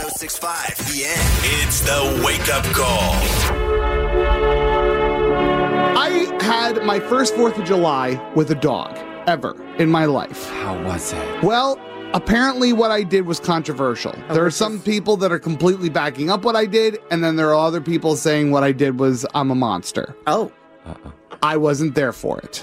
1065 The End. It's the Wake Up Call. I had my first 4th of July with a dog ever in my life. How was it? Well, apparently what I did was controversial. There are some people that are completely backing up what I did, and then there are other people saying what I did was I'm a monster. Oh. I wasn't there for it.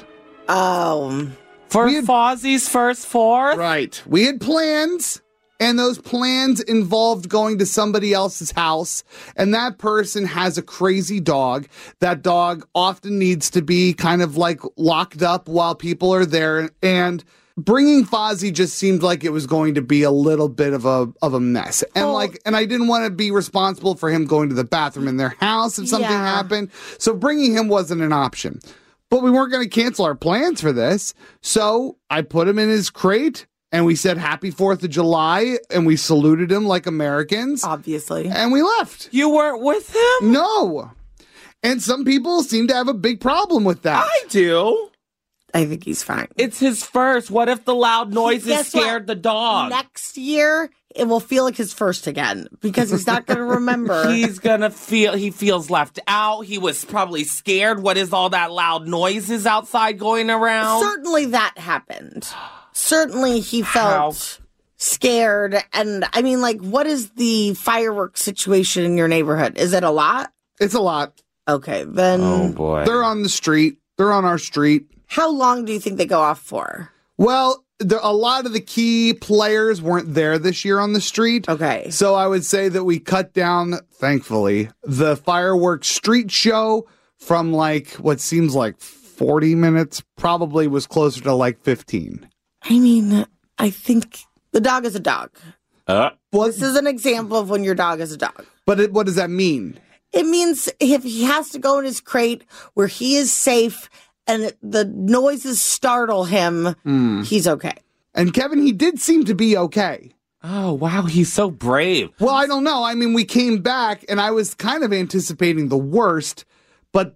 For Fozzie's first 4th? Right. We had plans, and those plans involved going to somebody else's house, and that person has a crazy dog. That dog often needs to be kind of like locked up while people are there, and bringing Fozzie just seemed like it was going to be a little bit of a mess. And and I didn't want to be responsible for him going to the bathroom in their house if something happened. So bringing him wasn't an option. But we weren't going to cancel our plans for this. So I put him in his crate and we said happy 4th of July and we saluted him like Americans. Obviously. And we left. You weren't with him? No. And some people seem to have a big problem with that. I do. I think he's fine. It's his first. What if the loud noises Guess scared what? the dog? Next year, it will feel like his first again because he's not going to remember. He's gonna he feels left out. He was probably scared. What is all that loud noises outside going around? Certainly that happened. Certainly he felt scared. And I mean, like, what is the fireworks situation in your neighborhood? Is it a lot? It's a lot. Okay, then. Oh, boy. They're on the street. They're on our street. How long do you think they go off for? Well, a lot of the key players weren't there this year on the street. Okay. So I would say that we cut down, thankfully, the fireworks street show from like what seems like 40 minutes, probably was closer to like 15. I mean, I think the dog is a dog. Well, This is an example of when your dog is a dog. but what does that mean? It means if he has to go in his crate where he is safe and the noises startle him, he's okay. And Kevin, he did seem to be okay. Oh, wow. He's so brave. Well, I don't know. I mean, we came back and I was kind of anticipating the worst, but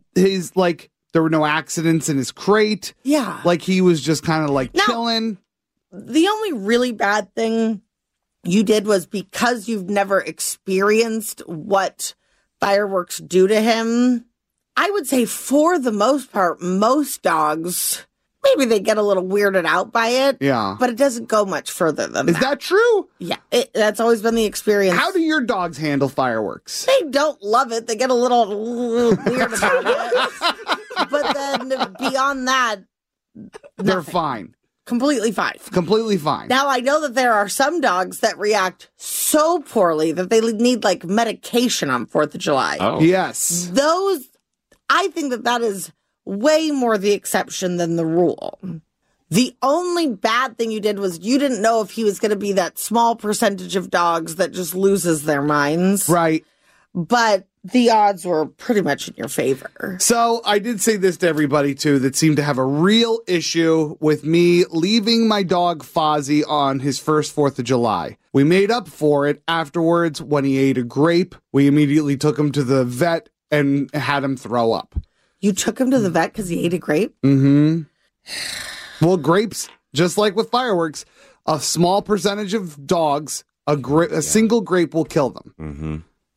there were no accidents in his crate. Yeah. Like he was just kind of like Now- chilling. The only really bad thing you did was because you've never experienced what fireworks do to him. I would say for the most part, most dogs, maybe they get a little weirded out by it. Yeah. But it doesn't go much further than that. Is that true? Yeah, that's always been the experience. How do your dogs handle fireworks? They don't love it. They get a little weird about it. But then beyond that, They're nothing. fine. Completely fine. Completely fine. Now, I know that there are some dogs that react so poorly that they need like medication on 4th of July. Oh. Yes. Those, I think that is way more the exception than the rule. The only bad thing you did was you didn't know if he was going to be that small percentage of dogs that just loses their minds. Right. But the odds were pretty much in your favor. So I did say this to everybody, too, that seemed to have a real issue with me leaving my dog Fozzie on his first 4th of July. We made up for it afterwards when he ate a grape. We immediately took him to the vet and had him throw up. You took him to the vet because he ate a grape? Mm-hmm. Well, grapes, just like with fireworks, a small percentage of dogs, a single grape will kill them. Mm-hmm.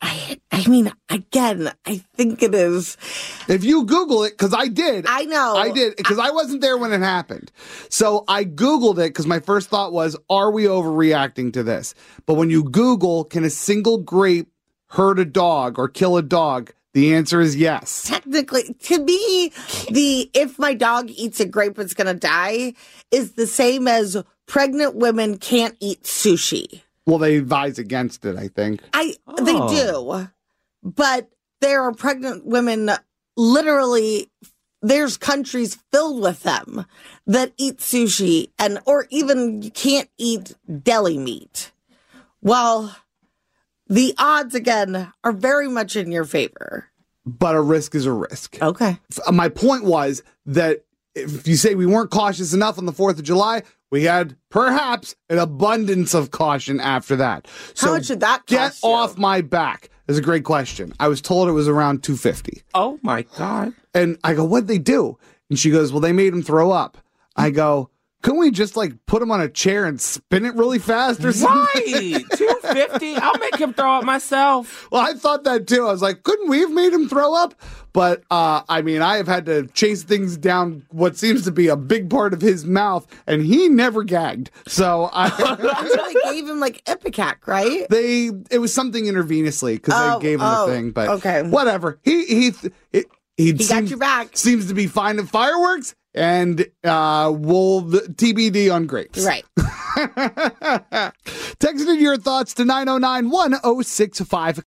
I mean, again, I think it is. If you Google it, because I did. I know. I did, because I wasn't there when it happened. So I Googled it, because my first thought was, are we overreacting to this? But when you Google, can a single grape hurt a dog or kill a dog? The answer is yes. Technically, to me, if my dog eats a grape, it's going to die is the same as pregnant women can't eat sushi. Well, they advise against it, I think. They do. But there are pregnant women, literally, there's countries filled with them that eat sushi or even you can't eat deli meat. Well, the odds, again, are very much in your favor. But a risk is a risk. Okay. My point was that if you say we weren't cautious enough on the 4th of July, we had perhaps an abundance of caution after that. So How much did that get cost you? off my back is a great question. I was told it was around $250. Oh, my God. And I go, what'd they do? And she goes, well, they made him throw up. I go, couldn't we just like put him on a chair and spin it really fast or something? Right, $250. I'll make him throw up myself. Well, I thought that too. I was like, couldn't we have made him throw up? But I mean, I have had to chase things down what seems to be a big part of his mouth, and he never gagged. So They gave him like Ipecac, right? it was something intravenously because they gave him the thing. But okay. whatever. He got your back. Seems to be fine at fireworks, and TBD on grapes. Right. Texted your thoughts to 909-1065.